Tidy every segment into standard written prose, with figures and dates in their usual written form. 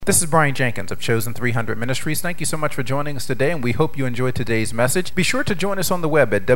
This is Brian Jenkins of Chosen 300 Ministries. Thank you so much for joining us today, and we hope you enjoyed today's message. Be sure to join us on the web at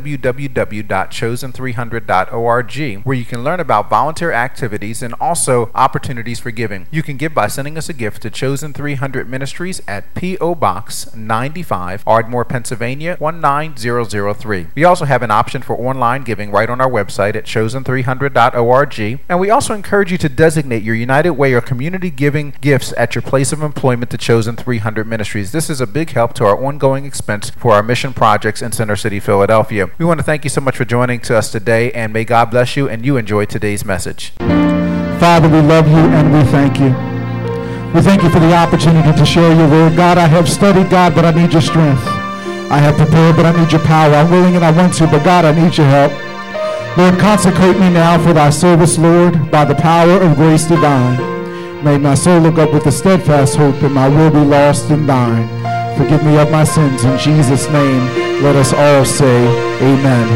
www.chosen300.org, where you can learn about volunteer activities and also opportunities for giving. You can give by sending us a gift to Chosen 300 Ministries at P.O. Box 95, Ardmore, Pennsylvania 19003. We also have an option for online giving right on our website at chosen300.org, and we also encourage you to designate your United Way or community giving gifts at your place of employment to Chosen 300 Ministries. This is a big help to our ongoing expense for our mission projects in Center City, Philadelphia. We want to thank you so much for joining us today, and may God bless you and you enjoy today's message. Father, we love you and we thank you. We thank you for the opportunity to share your word. God, I have studied, God, but I need your strength. I have prepared, but I need your power. I'm willing and I want to, but God, I need your help. Lord, consecrate me now for thy service, Lord, by the power of grace divine. May my soul look up with a steadfast hope, and my will be lost in thine. Forgive me of my sins. In Jesus' name, let us all say amen.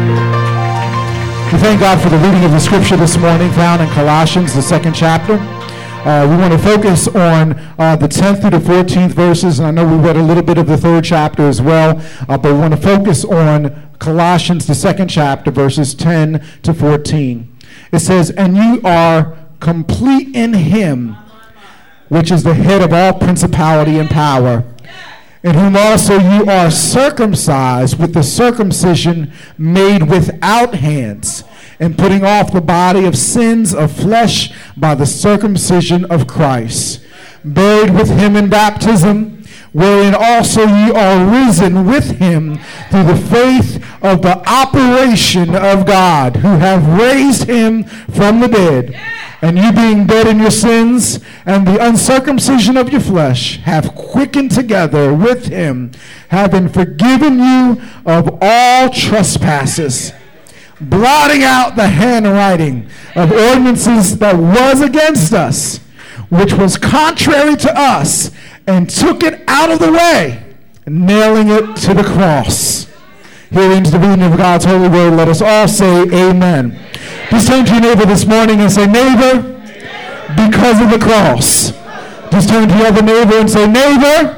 We thank God for the reading of the scripture this morning, found in Colossians, the 2nd chapter. We want to focus on the 10th through the 14th verses, and I know we read a little bit of the 3rd chapter as well, but we want to focus on Colossians, the 2nd chapter, verses 10 to 14. It says, "And you are complete in him, which is the head of all principality and power, in whom also you are circumcised with the circumcision made without hands, and putting off the body of sins of flesh by the circumcision of Christ, buried with him in baptism, wherein also ye are risen with him through the faith of the operation of God, who have raised him from the dead. And you being dead in your sins and the uncircumcision of your flesh have quickened together with him, having forgiven you of all trespasses, blotting out the handwriting of ordinances that was against us, which was contrary to us, and took it out of the way, nailing it to the cross." Here ends the reading of God's holy word. Let us all say amen. Just turn to your neighbor this morning and say, "Neighbor, because of the cross." Just turn to your other neighbor and say, "Neighbor,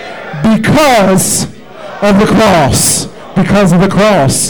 because of the cross." Because of the cross.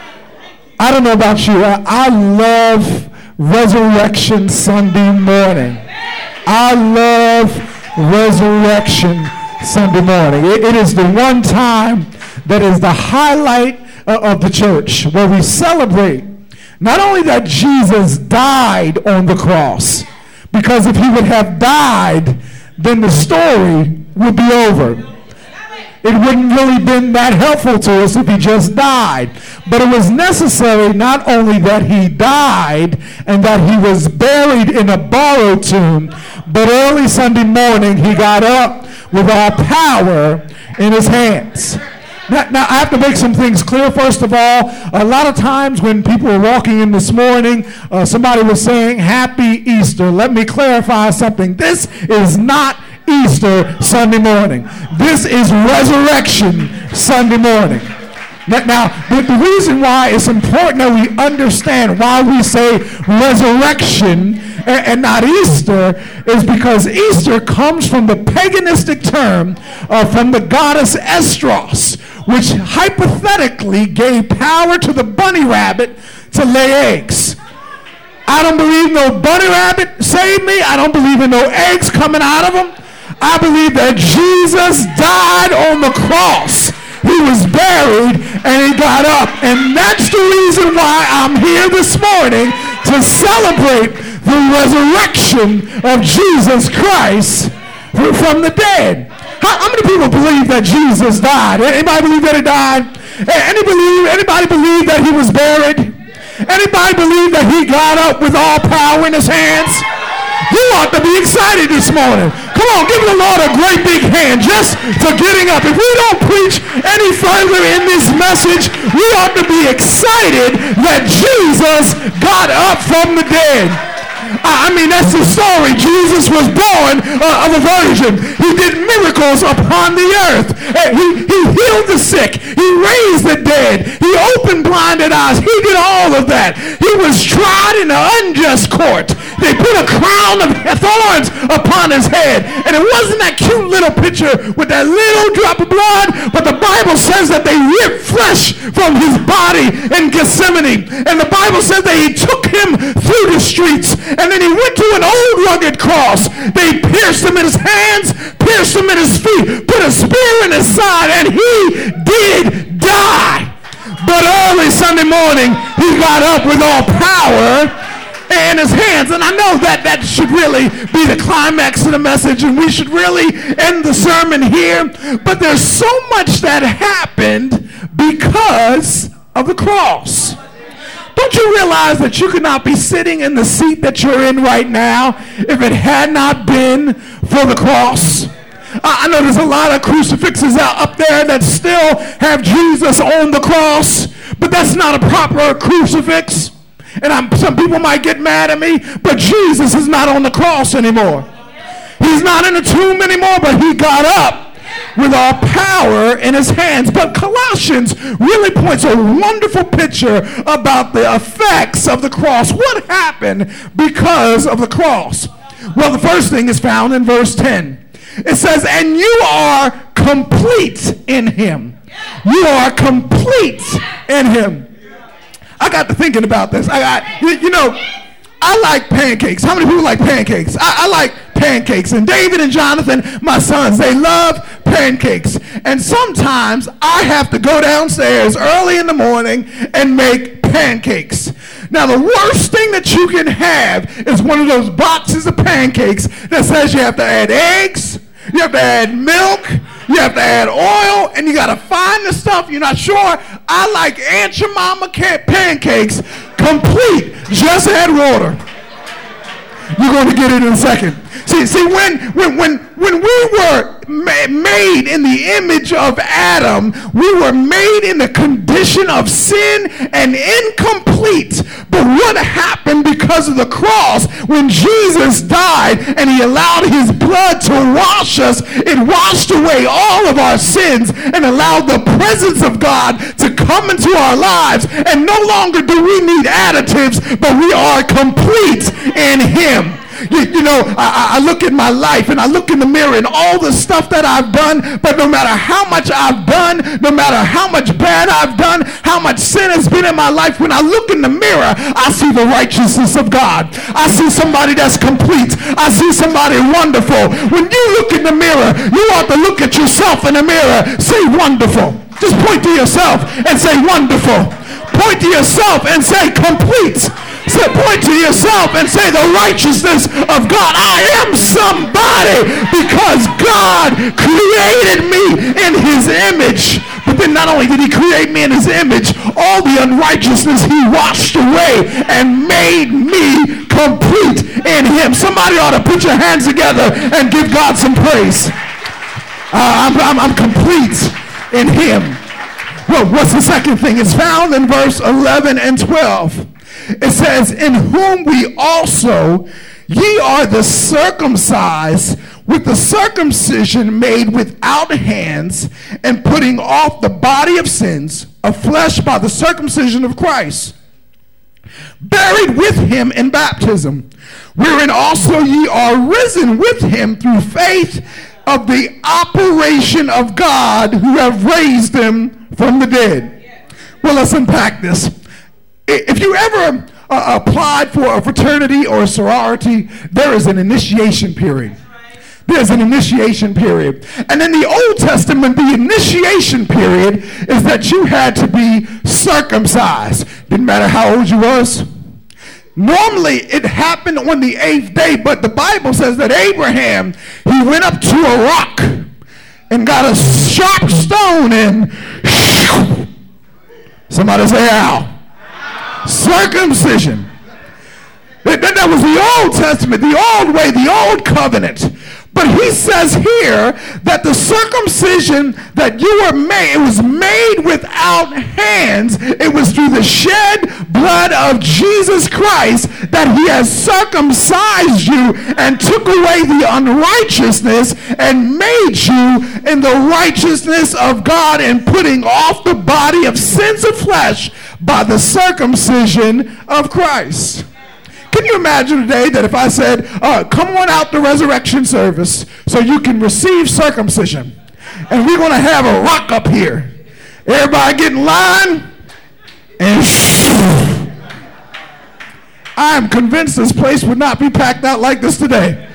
I don't know about you. I love Resurrection Sunday morning. I love Resurrection Sunday morning. It is the one time that is the highlight of the church, where we celebrate not only that Jesus died on the cross, because if he would have died, then the story would be over. It wouldn't really been that helpful to us if he just died. But it was necessary not only that he died and that he was buried in a borrowed tomb, but early Sunday morning he got up with all power in his hands. Now, I have to make some things clear. First of all, a lot of times when people were walking in this morning, somebody was saying, "Happy Easter." Let me clarify something. This is not Easter Sunday morning. This is Resurrection Sunday morning. Now, the reason why it's important that we understand why we say resurrection and not Easter is because Easter comes from the paganistic term from the goddess Estros, which hypothetically gave power to the bunny rabbit to lay eggs. I don't believe no bunny rabbit saved me. I don't believe in no eggs coming out of them. I believe that Jesus died on the cross. He was buried and he got up. And that's the reason why I'm here this morning, to celebrate the resurrection of Jesus Christ from the dead. How many people believe that Jesus died? Anybody believe that he died? Anybody believe that he was buried? Anybody believe that he got up with all power in his hands? You ought to be excited this morning. Come on, give the Lord a great big hand just for getting up. If we don't preach any further in this message, we ought to be excited that Jesus got up from the dead. I mean, that's the story. Jesus was born of a virgin. He did miracles upon the earth. He healed the sick. He raised the dead. He opened blinded eyes. He did all of that. He was tried in an unjust court. They put a crown of thorns upon his head. And it wasn't that cute little picture with that little drop of blood, but the Bible says that they ripped flesh from his body in Gethsemane. And the Bible says that he took him through the streets, and then he went to an old rugged cross. They pierced him in his hands, pierced him in his feet, put a spear in his side, and he did die. But early Sunday morning, he got up with all power in his hands. And I know that should really be the climax of the message, and we should really end the sermon here. But there's so much that happened because of the cross. Don't you realize that you could not be sitting in the seat that you're in right now if it had not been for the cross? I know there's a lot of crucifixes up there that still have Jesus on the cross, but that's not a proper crucifix. And some people might get mad at me, but Jesus is not on the cross anymore. He's not in the tomb anymore, but he got up with all power in his hands. But Colossians really points a wonderful picture about the effects of the cross. What happened because of the cross? Well, the first thing is found in verse 10. It says, and you are complete in him. You are complete in him. I got to thinking about this. I like pancakes. How many people like pancakes? I like pancakes. And David and Jonathan, my sons, they love pancakes. And sometimes I have to go downstairs early in the morning and make pancakes. Now, the worst thing that you can have is one of those boxes of pancakes that says you have to add eggs, you have to add milk, you have to add oil, and you got to find the stuff you're not sure. I like Aunt Jemima pancakes complete. Just add water. You're going to get it in a second. See, when we were made in the image of Adam, we were made in the condition of sin and incomplete. But what happened because of the cross, when Jesus died and he allowed his blood to wash us, it washed away all of our sins and allowed the presence of God to come into our lives. And no longer do we need additives, but we are complete in him. I look at my life and I look in the mirror and all the stuff that I've done, but no matter how much I've done, no matter how much bad I've done, how much sin has been in my life, when I look in the mirror, I see the righteousness of God. I see somebody that's complete. I see somebody wonderful. When you look in the mirror, you ought to look at yourself in the mirror, say wonderful. Just point to yourself and say wonderful. Point to yourself and say complete. So point to yourself and say the righteousness of God. I am somebody because God created me in his image. But then not only did he create me in his image, all the unrighteousness he washed away and made me complete in him. Somebody ought to put your hands together and give God some praise. I'm complete in him. Well, what's the second thing? It's found in verse 11 and 12. It says, in whom we also, ye are the circumcised with the circumcision made without hands, and putting off the body of sins of flesh by the circumcision of Christ, buried with him in baptism, wherein also ye are risen with him through faith of the operation of God, who have raised him from the dead. Well, let's unpack this. If you ever applied for a fraternity or a sorority, there is an initiation period. There's an initiation period. And in the Old Testament, the initiation period is that you had to be circumcised. Didn't matter how old you was. Normally, it happened on the 8th day, but the Bible says that Abraham, he went up to a rock and got a sharp stone and somebody say, ow. Circumcision. That was the Old Testament, the old way, the old covenant. But he says here that the circumcision that you were made, it was made without hands. It was through the shed blood of Jesus Christ that he has circumcised you and took away the unrighteousness and made you in the righteousness of God, and putting off the body of sins of flesh by the circumcision of Christ. Can you imagine today that if I said, come on out to resurrection service so you can receive circumcision, and we're going to have a rock up here. Everybody get in line, and I'm convinced this place would not be packed out like this today.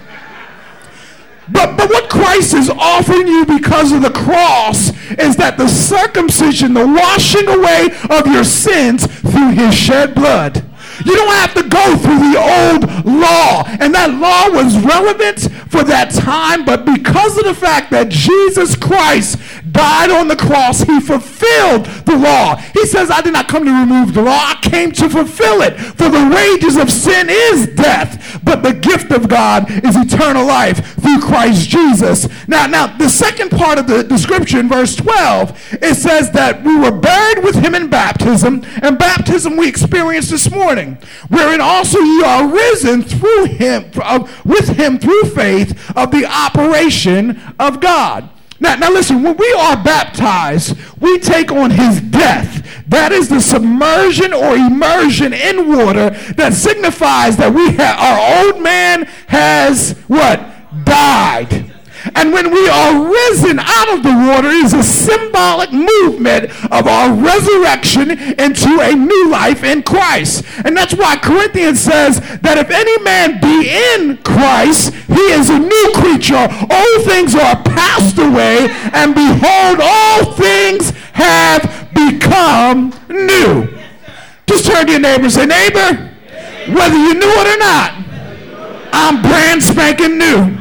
But what Christ is offering you because of the cross is that the circumcision, the washing away of your sins through his shed blood. You don't have to go through the old law. And that law was relevant for that time, but because of the fact that Jesus Christ died on the cross, he fulfilled the law. He says, I did not come to remove the law, I came to fulfill it. For the wages of sin is death, but the gift of God is eternal life through Christ Jesus. Now, the second part of the description, verse 12, it says that we were buried with him in baptism, and baptism we experienced this morning, wherein also ye are risen through him, with him through faith of the operation of God. Now listen, when we are baptized, we take on his death. That is the submersion or immersion in water that signifies that our old man has what? Died. And when we are risen out of the water, it is a symbolic movement of our resurrection into a new life in Christ. And that's why Corinthians says that if any man be in Christ, he is a new creature. Old things are passed away, and behold, all things have become new. Just turn to your neighbor and say, neighbor, whether you knew it or not, I'm brand spanking new.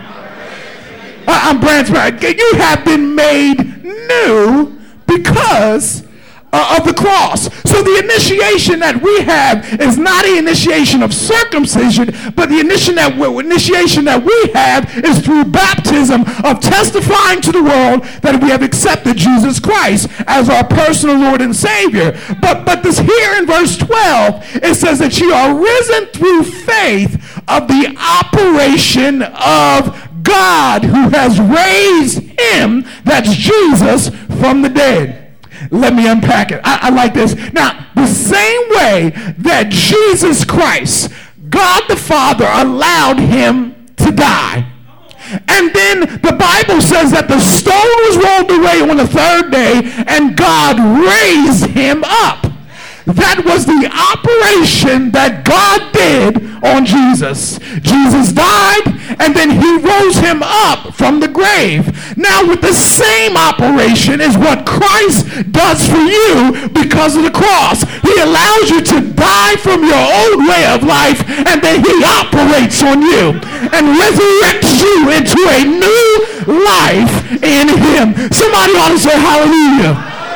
I'm brand spanking. You have been made new because of the cross. So the initiation that we have is not the initiation of circumcision, but the initiation that we have is through baptism, of testifying to the world that we have accepted Jesus Christ as our personal Lord and Savior. But this here in verse 12, it says that ye are risen through faith of the operation of God, who has raised him, that's Jesus, from the dead. Let me unpack it. I like this. Now, the same way that Jesus Christ, God the Father, allowed him to die. And then the Bible says that the stone was rolled away on the third day, and God raised him up. That was the operation that God did on Jesus. Jesus died, and then he rose him up from the grave. Now, with the same operation is what Christ does for you because of the cross. He allows you to die from your old way of life, and then he operates on you and resurrects you into a new life in him. Somebody ought to say hallelujah.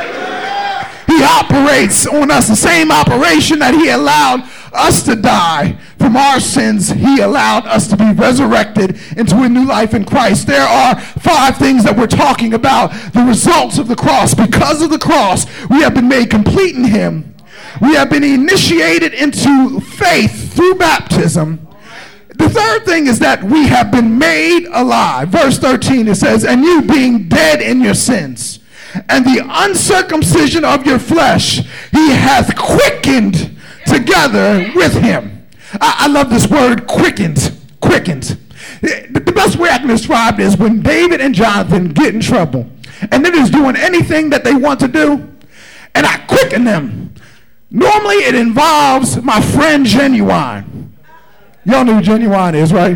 He operates on us the same operation that he allowed us to die from our sins. He allowed us to be resurrected into a new life in Christ. There are 5 things that we're talking about, the results of the cross. Because of the cross, we have been made complete in him. We have been initiated into faith through baptism. The third thing is that we have been made alive. Verse 13, it says, and you being dead in your sins, and the uncircumcision of your flesh, he hath quickened together with him. I love this word, quickened. Quickened. The best way I can describe it is when David and Jonathan get in trouble, and they're just doing anything that they want to do, and I quicken them. Normally it involves my friend Genuine. Y'all know who Genuine is, right?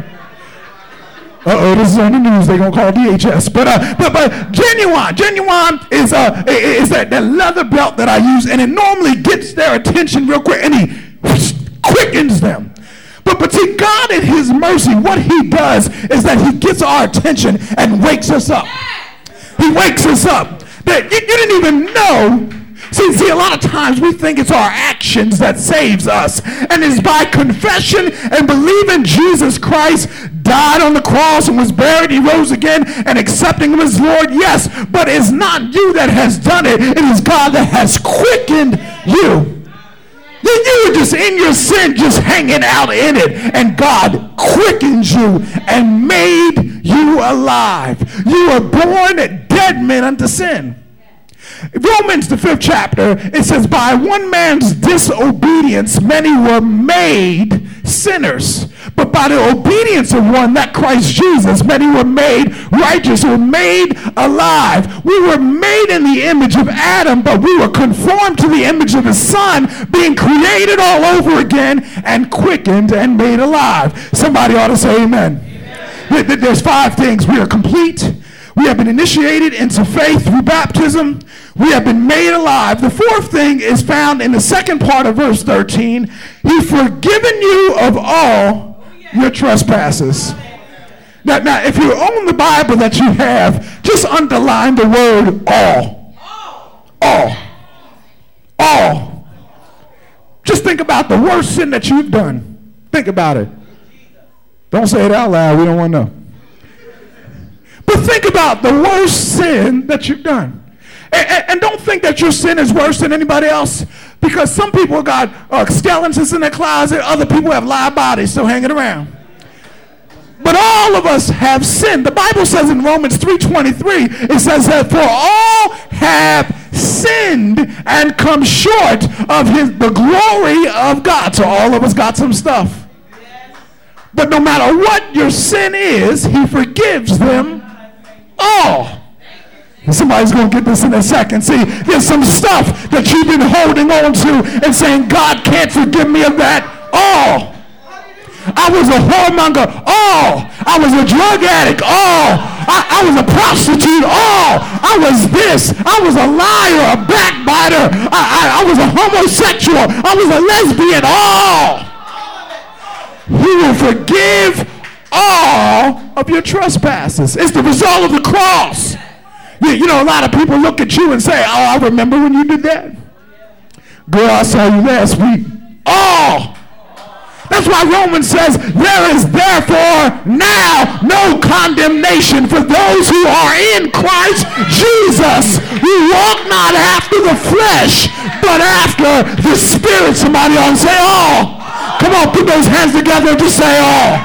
This is on the news. They're going to call DHS. But Genuine is that leather belt that I use, and it normally gets their attention real quick, and he quickens them. But see, God in his mercy, what he does is that he gets our attention and wakes us up. He wakes us up. That you didn't even know. See, a lot of times we think it's our actions that saves us. And it's by confession and believing Jesus Christ died on the cross and was buried, he rose again, and accepting him as Lord, yes. But it's not you that has done it. It is God that has quickened you. You were just in your sin, just hanging out in it. And God quickens you and made you alive. You were born dead men unto sin. Romans, the 5th chapter, it says, by one man's disobedience, many were made sinners. sinners, but by the obedience of one, that Christ Jesus, many were made righteous, were made alive. We were made in the image of Adam, but we were conformed to the image of the Son, being created all over again and quickened and made alive. Somebody ought to say amen. There's 5 things. We are complete. We have been initiated into faith through baptism. We have been made alive. The 4th thing is found in the second part of verse 13. He's forgiven you of all your trespasses. Now, if you own the Bible that you have, just underline the word all. All. All. Just think about the worst sin that you've done. Think about it. Don't say it out loud. We don't want to know. But think about the worst sin that you've done. And don't think that your sin is worse than anybody else, because some people got skeletons in their closet. Other people have live bodies still hanging around. But all of us have sinned. The Bible says in Romans 3:23, it says that for all have sinned and come short of the glory of God. So all of us got some stuff. But no matter what your sin is, he forgives them all. Somebody's going to get this in a second. See, there's some stuff that you've been holding on to and saying, God can't forgive me of that. All. I was a whoremonger. All. I was a drug addict. All. I was a prostitute. All. I was this. I was a liar, a backbiter. I was a homosexual. I was a lesbian. All. He will forgive all of your trespasses. It's the result of the cross. You know, a lot of people look at you and say, oh, I remember when you did that. Girl, I saw you last week. All. That's why Romans says, there is therefore now no condemnation for those who are in Christ Jesus, who walk not after the flesh, but after the Spirit. Somebody ought to say all. Come on, put those hands together and just say all.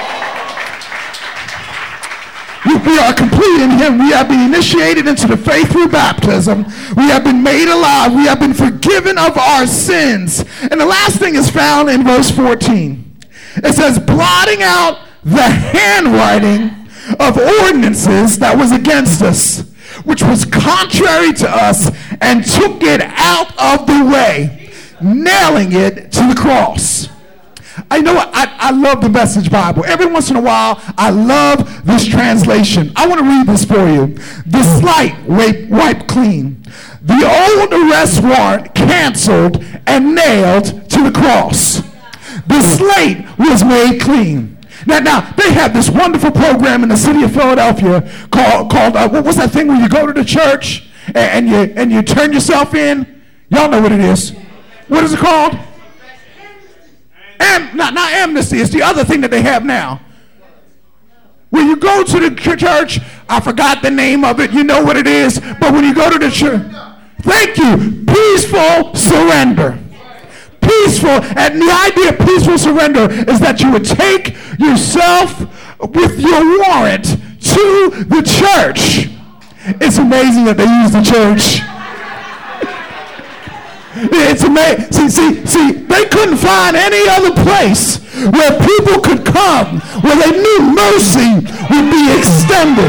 We are complete in him. We have been initiated into the faith through baptism. We have been made alive. We have been forgiven of our sins. And the last thing is found in verse 14. It says, blotting out the handwriting of ordinances that was against us, which was contrary to us, and took it out of the way, nailing it to the cross. I know I love the Message Bible. Every once in a while, I love this translation. I want to read this for you. The slate wiped clean. The old arrest warrant canceled and nailed to the cross. The slate was made clean. Now they have this wonderful program in the city of Philadelphia called what's that thing where you go to the church and you turn yourself in? Y'all know what it is. What is it called? Not amnesty. It's the other thing that they have now. When you go to the church, I forgot the name of it. You know what it is. But when you go to the church, thank you. Peaceful surrender. Peaceful. And the idea of peaceful surrender is that you would take yourself with your warrant to the church. It's amazing that they use the church. It's amazing. See, they couldn't find any other place where people could come where they knew mercy would be extended.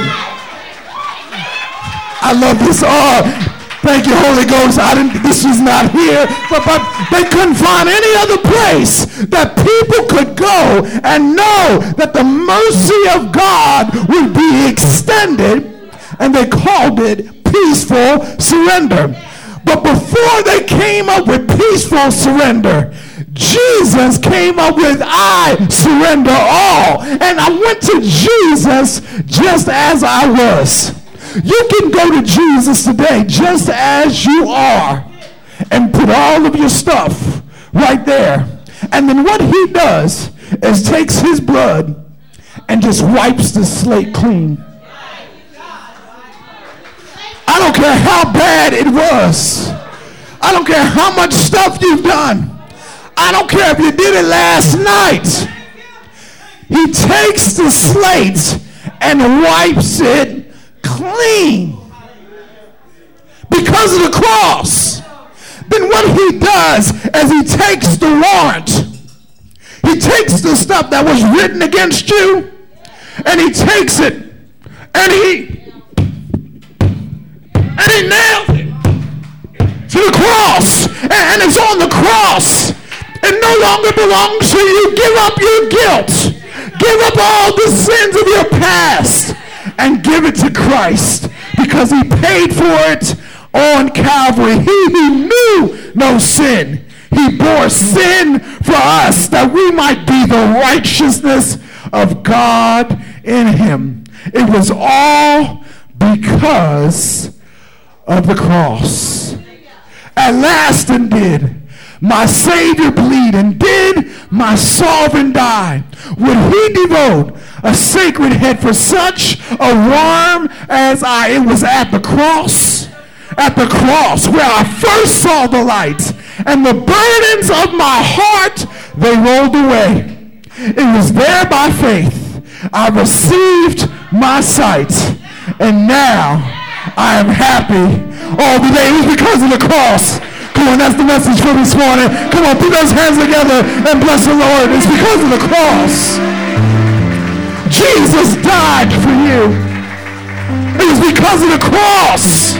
I love this. Oh, thank you, Holy Ghost. This is not here. But they couldn't find any other place that people could go and know that the mercy of God would be extended, and they called it peaceful surrender. But before they came up with peaceful surrender, Jesus came up with I surrender all. And I went to Jesus just as I was. You can go to Jesus today just as you are and put all of your stuff right there. And then what he does is takes his blood and just wipes the slate clean. I don't care how bad it was. I don't care how much stuff you've done. I don't care if you did it last night. He takes the slate and wipes it clean because of the cross. Then what he does is he takes the warrant. He takes the stuff that was written against you, and he takes it, and he nails it to the cross, and it's on the cross. It no longer belongs to you. Give up your guilt. Give up all the sins of your past and give it to Christ, because he paid for it on Calvary. He who knew no sin, he bore sin for us, that we might be the righteousness of God in him. It was all because of the cross. At last indeed my Savior bleed, and did my sovereign die. Would he devote a sacred head for such a worm as I? It was at the cross where I first saw the light, and the burdens of my heart, they rolled away. It was there by faith I received my sight, and now I am happy all the day. It was because of the cross. Come on, that's the message for this morning. Come on, put those hands together and bless the Lord. It's because of the cross. Jesus died for you. It was because of the cross.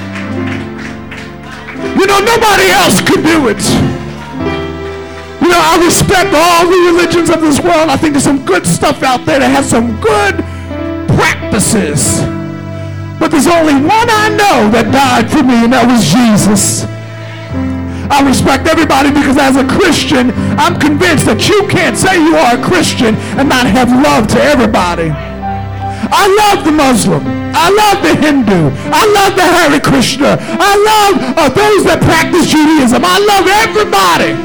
You know, nobody else could do it. You know, I respect all the religions of this world. I think there's some good stuff out there that has some good practices. But there's only one I know that died for me, and that was Jesus. I respect everybody, because as a Christian, I'm convinced that you can't say you are a Christian and not have love to everybody. I love the Muslim. I love the Hindu. I love the Hare Krishna. I love those that practice Judaism. I love everybody.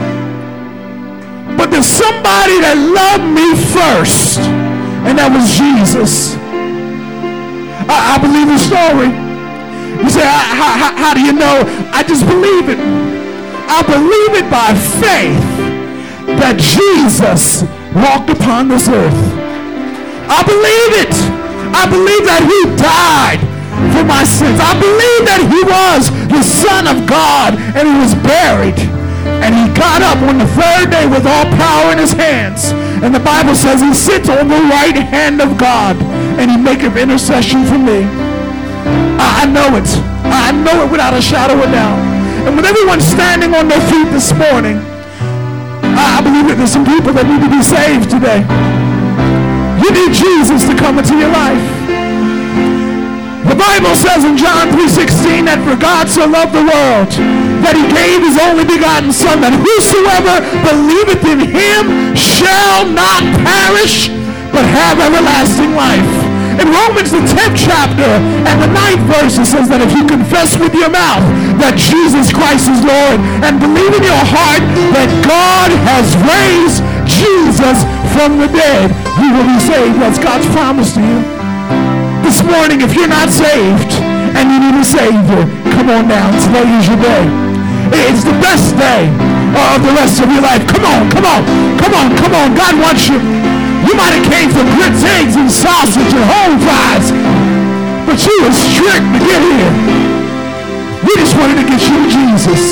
But there's somebody that loved me first, and that was Jesus. I believe the story. You say, how do you know? I just believe it. I believe it by faith that Jesus walked upon this earth. I believe it. I believe that he died for my sins. I believe that he was the Son of God, and he was buried. And he got up on the third day with all power in his hands. And the Bible says he sits on the right hand of God, and he maketh intercession for me. I know it. I know it without a shadow of doubt. And with everyone standing on their feet this morning, I believe that there's some people that need to be saved today. You need Jesus to come into your life. The Bible says in John 3:16 that for God so loved the world that he gave his only begotten Son, that whosoever believeth in him shall not perish, but have everlasting life. In Romans, the 10th chapter and the 9th verse, it says that if you confess with your mouth that Jesus Christ is Lord, and believe in your heart that God has raised Jesus from the dead, you will be saved. That's God's promise to you. This morning, if you're not saved and you need a Savior, come on down. Today is your day. It's the best day of the rest of your life. Come on, come on, come on, come on. God wants you. You might have came for grits, eggs, and sausage and home fries, but you were strict to get here. We just wanted to get you to Jesus.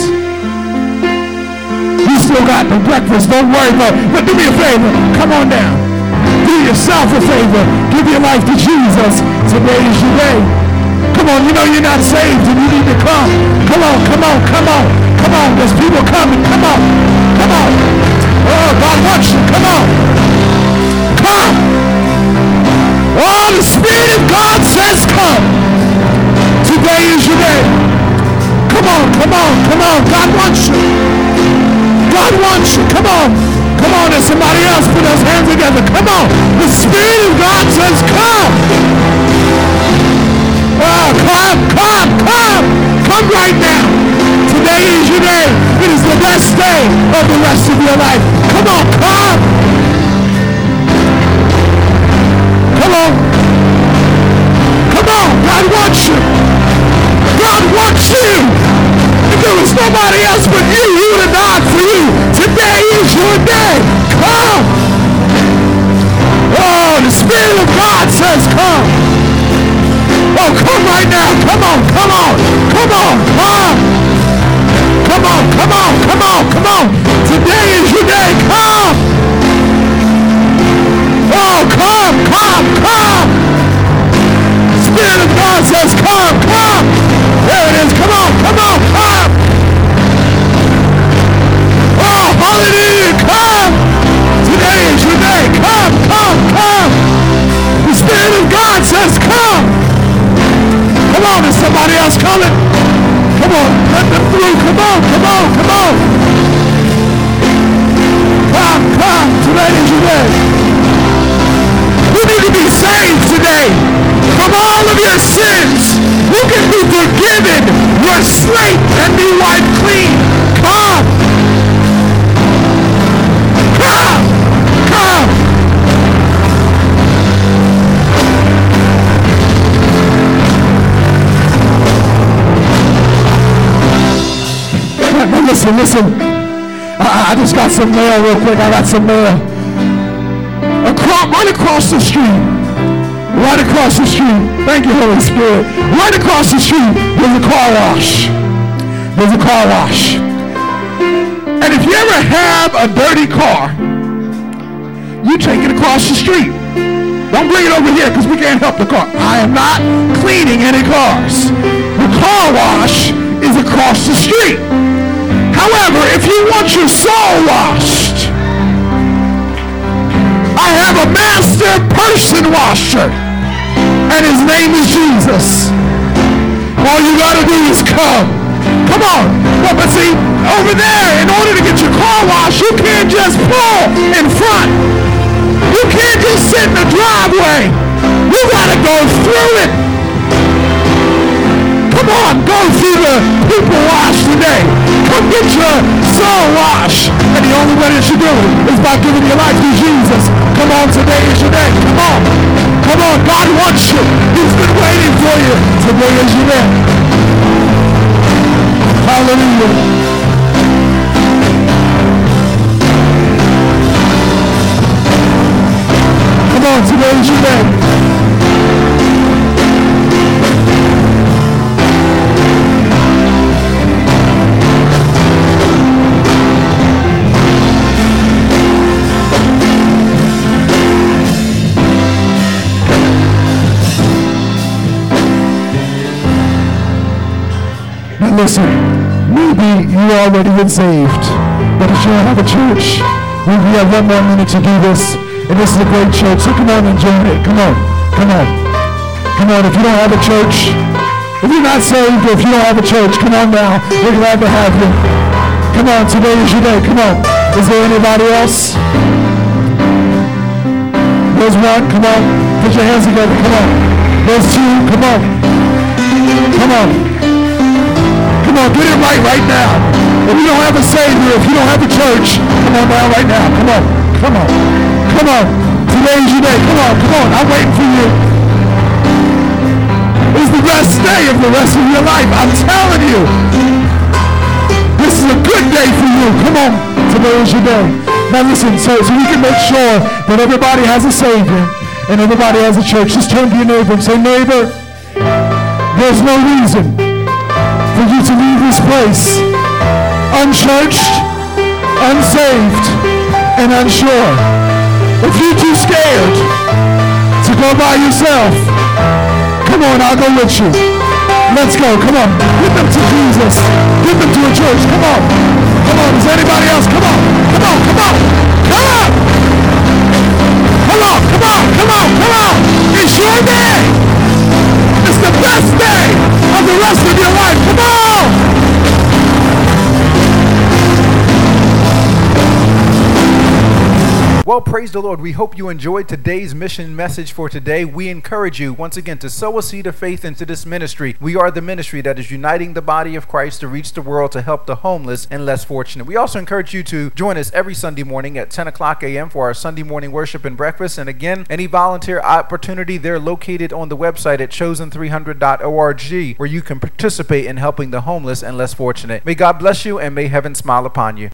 You still got the breakfast. Don't worry about it. But do me a favor. Come on down. Do yourself a favor. Give your life to Jesus. Today is your day. Come on. You know you're not saved and you need to come. Come on. Come on. Come on. Come on. There's people coming. Come on. Come on. Oh, God wants you. Come on. Come. Oh, the Spirit of God says come. Today is your day. Come on, come on, come on. God wants you. God wants you. Come on. Come on, there's somebody else. Put those hands together. Come on. The Spirit of God says come. Oh, come, come, come. Come right now. Today is your day. It is the best day of the rest of your life. Come on, come. Come on. Come on. God wants you. God wants you. If there was nobody else but you, he would have died for you. Today is your day. Come. Oh, the Spirit of God says come. Oh, come right now. Come on. Come on. Come on. Come. Come on. Come on. Come on. Come on. Today is your day. Come. says, come, come. There it is. Come on, come on, come. Oh, hallelujah, come. Today is your day. Come, come, come. The Spirit of God says, come. Come on, is somebody else coming? Come on, let them through. Come on, come on, come on. Come, come. Today is your day. You need to be saved today from all of your sins. You can be forgiven. Your slate and be wiped clean. Come. Come. Come. Listen. I just got some mail real quick. I got some mail. Right across the street. Right across the street. Thank you, Holy Spirit. Right across the street, there's a car wash. There's a car wash. And if you ever have a dirty car, you take it across the street. Don't bring it over here because we can't help the car. I am not cleaning any cars. The car wash is across the street. However, if you want your soul washed, I have a master person washer, and his name is Jesus. All you gotta do is come. Come on. But see, over there, in order to get your car washed, you can't just pull in front. You can't just sit in the driveway. You gotta go through it. Come on, go through the people wash today. Come get your soul washed. And the only way that you do it is by giving your life to Jesus. Come on, today is your day. Come on. Come on, God wants you. He's been waiting for you. Today is your day. Hallelujah. Come on, today is your day. Listen, maybe you already been saved, but if you don't have a church, we have 1 more minute to do this, and this is a great church, so come on and join it. Come on, come on. Come on, if you don't have a church, if you're not saved, or if you don't have a church, come on now. We're glad to have you. Come on, today is your day. Come on. Is there anybody else? There's one. Come on. Put your hands together. Come on. There's two. Come on. Come on. Come on, get it right now. If you don't have a Savior, if you don't have a church, come on now, right now. Come on, come on, come on. Today's your day. Come on. I'm waiting for you. It's the best day of the rest of your life. I'm telling you. This is a good day for you. Come on, today is your day. Now listen, so we can make sure that everybody has a Savior and everybody has a church. Just turn to your neighbor and say, neighbor, there's no reason for you to leave this place unchurched, unsaved, and unsure. If you're too scared to go by yourself, come on, I'll go with you. Let's go. Come on. Get them to Jesus. Get them to a church. Come on. Come on. Is anybody else? Come on. Come on. Come on. Come on. Come on. Come on. Come on. Come on. It's your day. It's the best day of the rest of your life. Come on! Well, praise the Lord. We hope you enjoyed today's mission message for today. We encourage you once again to sow a seed of faith into this ministry. We are the ministry that is uniting the body of Christ to reach the world to help the homeless and less fortunate. We also encourage you to join us every Sunday morning at 10 o'clock a.m. for our Sunday morning worship and breakfast. And again, any volunteer opportunity, they're located on the website at chosen300.org, where you can participate in helping the homeless and less fortunate. May God bless you and may heaven smile upon you.